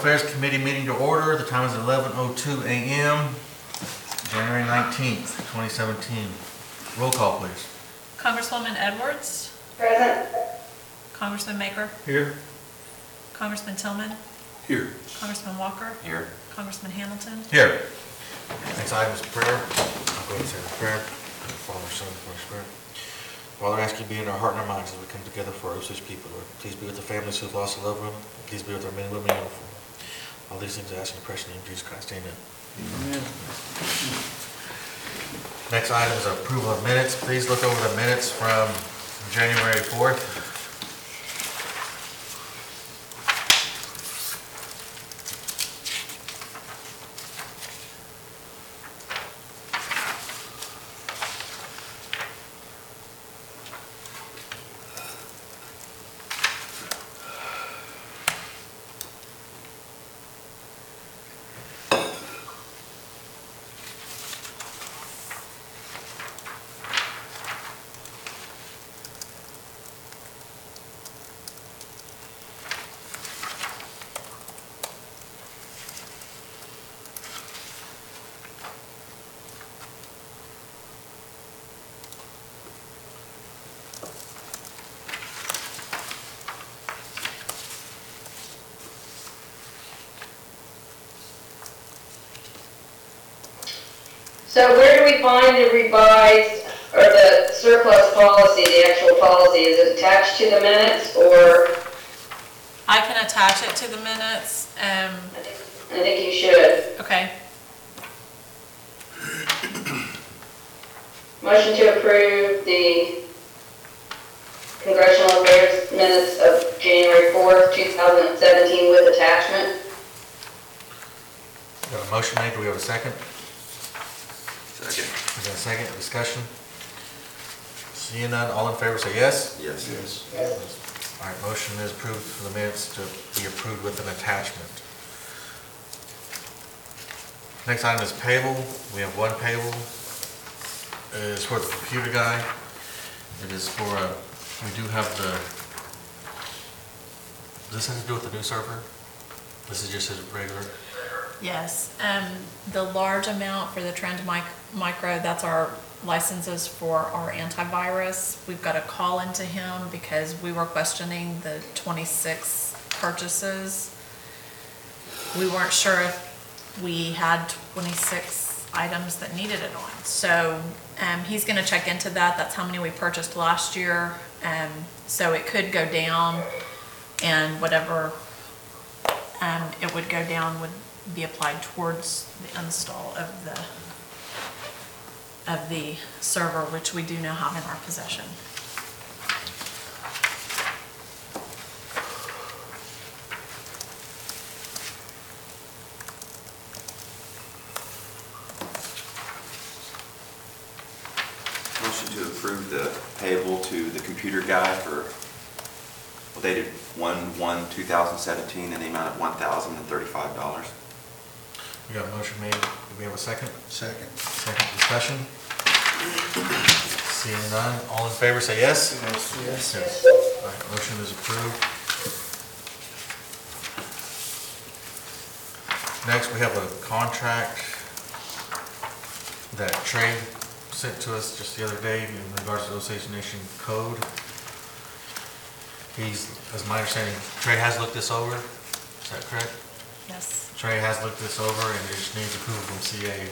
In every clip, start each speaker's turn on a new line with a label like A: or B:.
A: Affairs Committee meeting to order. The time is 11:02 a.m., January 19th, 2017. Roll call, please.
B: Congresswoman Edwards.
C: Present.
B: Congressman Maker.
A: Here.
B: Congressman Tillman.
D: Here.
B: Congressman Walker.
D: Here.
B: Congressman Hamilton.
A: Here. Next item is prayer. I'll go ahead and say the prayer. Father, Son, and Holy Spirit. Father, I ask you to be in our heart and our minds as we come together for our Osage people, Lord. Please be with the families who've lost a loved one. Please be with our men and women in uniform. All these things I ask in the precious name of Jesus Christ. Amen.
D: Amen.
A: Next item is approval of minutes. Please look over the minutes from January 4th.
C: So where do we find the revised, or the surplus policy, the actual policy? Is it attached to the minutes, or?
B: I can attach it to the minutes.
C: I think you should.
B: Okay.
C: Motion to approve the Congressional Affairs minutes of January 4th, 2017 with attachment.
A: Got a motion made. Do we have a second?
D: Second.
A: We got a second. Discussion? Seeing none, all in favor say yes.
D: Yes.
C: Yes.
A: All right, motion is approved for the minutes to be approved with an attachment. Next item is payable. We have one payable. It is for the computer guy. It is for, we do have the, does this have to do with the new server? This is just his regular?
B: Yes. The large amount for the Trend Micro, that's our licenses for our antivirus. We've got to call into him because we were questioning the 26 purchases. We weren't sure if we had 26 items that needed it on. So he's going to check into that. That's how many we purchased last year. So it could go down, and whatever it would go down would be applied towards the install of the server, which we do now have in our possession.
D: Motion to approve the payable to the computer guy for, well, dated 1/1/2017 in the amount of $1,035.
A: We got a motion made. Do we have a second?
D: Second.
A: Second discussion? Seeing none, all in favor say yes.
D: Yes.
A: Yes. All right, motion is approved. Next, we have a contract that Trey sent to us just the other day in regards to the Osage Nation Code. He's, as my understanding, Trey has looked this over. Is that correct?
B: Yes.
A: Trey has looked this over and just needs approval from CA.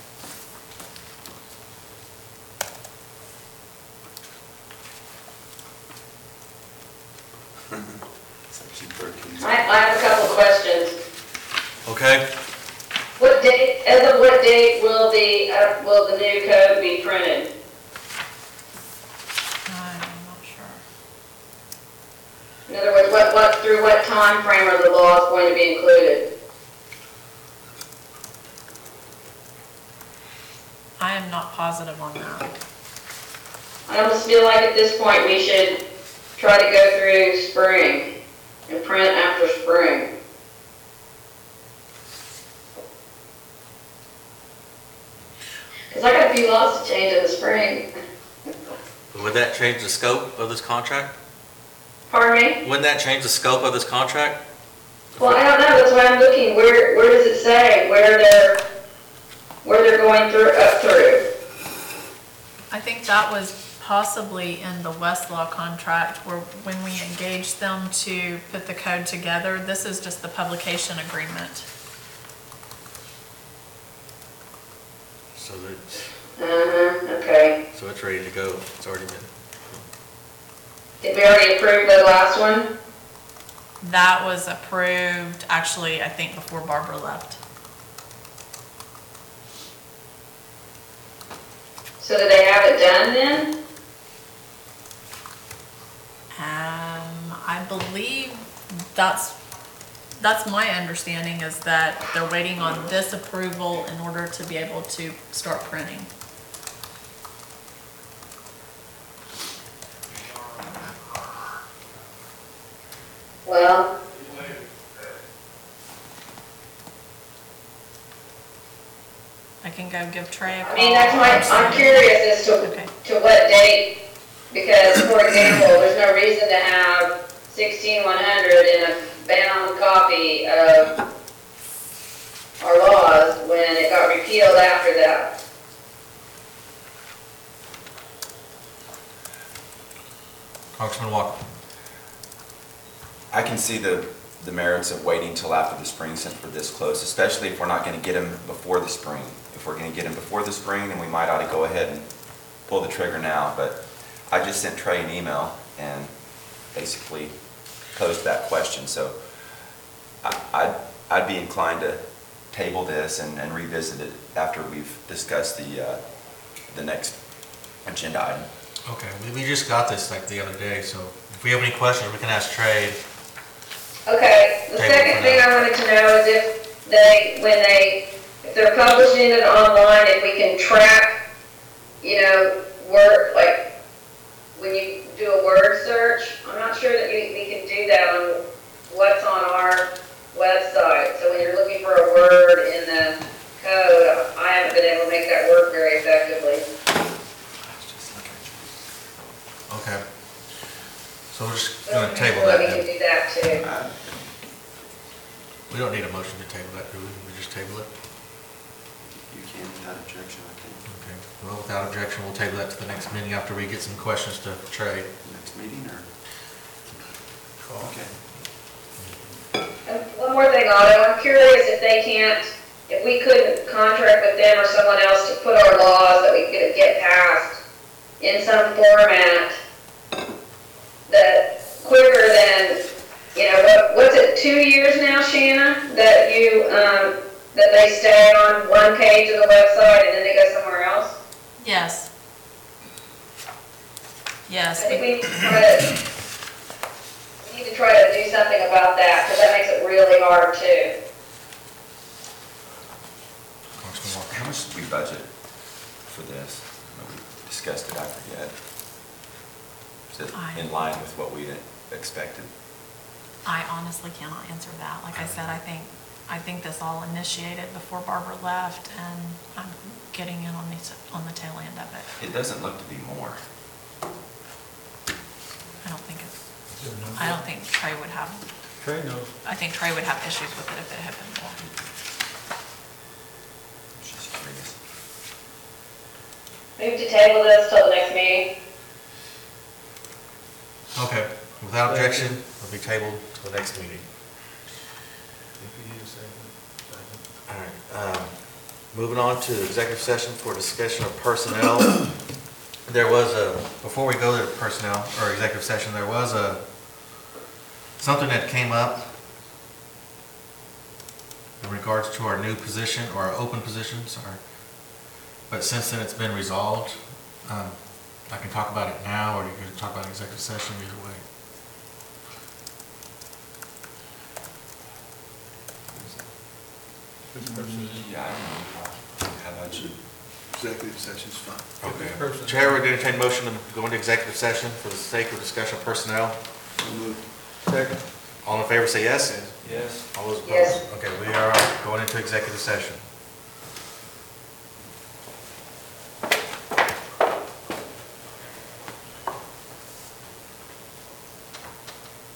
D: Section 13.
C: I have a couple of questions.
A: Okay.
C: What date, as of what date will the new code be printed?
B: I'm not sure.
C: In other words, through what time frame are the laws going to be included?
B: I am not positive on that.
C: I almost feel like at this point we should try to go through spring and print after spring. Because I got a few laws to change in the spring.
A: Would that change the scope of this contract?
C: Pardon me?
A: Wouldn't that change the scope of this contract?
C: Well, I don't know, that's why I'm looking, where does it say, where they're going through, up through?
B: I think that was possibly in the Westlaw contract where when we engaged them to put the code together, this is just the publication agreement.
A: So it's,
C: Okay.
A: so it's ready to go. It's already been.
C: Did we already approve the last one?
B: That was approved, actually, I think before Barbara left.
C: So do they have it done then?
B: I believe that's my understanding, is that they're waiting on this approval in order to be able to start printing.
C: Well,
B: I can go give Trey a call.
C: I mean, that's my, I'm curious as
B: Okay.
C: to what date, because, for example, there's no reason to have 16100 in a bound copy of our laws when it got repealed after that.
A: Congressman Walker.
D: I can see the merits of waiting till after the spring since we're this close, especially if we're not going to get them before the spring. If we're going to get them before the spring, then we might ought to go ahead and pull the trigger now. But I just sent Trey an email and basically posed that question. So I'd be inclined to table this and revisit it after we've discussed the next agenda item.
A: Okay, we just got this like the other day, so if we have any questions, we can ask Trey.
C: Okay, the second thing I wanted to know is if they're publishing it online, if we can track, word, like, when you do a word search, I'm not sure that we can do that on what's on our website. So when you're looking for a word in the code, I haven't been able to make that work very effectively.
A: Okay. So we're just gonna
C: So
A: table that
C: we can
A: then.
C: do that too.
A: We don't need a motion to table that, do we? We just table it?
D: You can without objection, I think.
A: Okay. Well, without objection, we'll table that to the next meeting after we get some questions to Trey.
D: Next meeting or? Okay.
C: And one more thing, Otto, I'm curious if we couldn't contract with them or someone else to put our laws that we could get passed in some format that quicker than, what's it, 2 years now, Shanna, that that they stay on one page of the website and then they go somewhere else?
B: Yes. Yes.
C: I think we need to try to do something about that, because that makes it really hard too.
A: Congressman Walker.
D: How much did we budget for this? We discussed it, I forget. Is it in line with what we expected?
B: I honestly cannot answer that. Like I said, I think this all initiated before Barbara left, and I'm getting in on the tail end of it.
D: It doesn't look to be more.
B: I don't think Trey would have.
E: Trey knows.
B: I think Trey would have issues with it if it had been more.
D: She's curious.
C: Move to table this till the next meeting.
A: Okay, without objection, it'll be tabled to the next meeting. All right, moving on to executive session for discussion of personnel. There was before we go to personnel or executive session, there was something that came up in regards to our new position or our open positions. But since then it's been resolved, I can talk about it now, or you can talk about executive session, either way.
D: Yeah, I don't know. How about you?
E: Executive session's fine.
A: Okay. Chair would entertain motion to go into executive session for the sake of discussion of personnel.
E: Second.
A: All in favor say yes.
E: Yes.
A: All those opposed?
C: Yes.
A: Okay, we are going into executive session.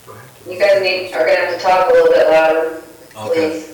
C: You guys are gonna have to talk a little bit louder,
A: Okay.
C: please.